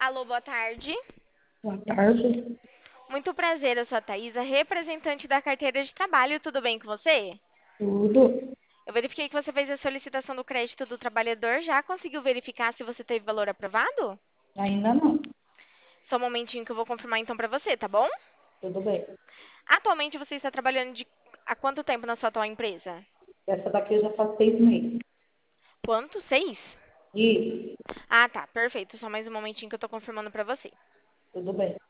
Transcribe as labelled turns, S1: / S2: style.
S1: Alô, boa tarde.
S2: Boa tarde.
S1: Muito prazer, eu sou a Thaisa, representante da carteira de trabalho. Tudo bem com você?
S2: Tudo?
S1: Eu verifiquei que você fez a solicitação do crédito do trabalhador. Já conseguiu verificar se você teve valor aprovado?
S2: Ainda não.
S1: Só um momentinho que eu vou confirmar então para você, tá bom?
S2: Tudo bem.
S1: Atualmente você está trabalhando há quanto tempo na sua atual empresa?
S2: Essa daqui já faz 6 meses.
S1: Quanto? 6?
S2: Isso.
S1: Ah, tá, perfeito. Só mais um momentinho que eu tô confirmando para você.
S2: Tudo bem.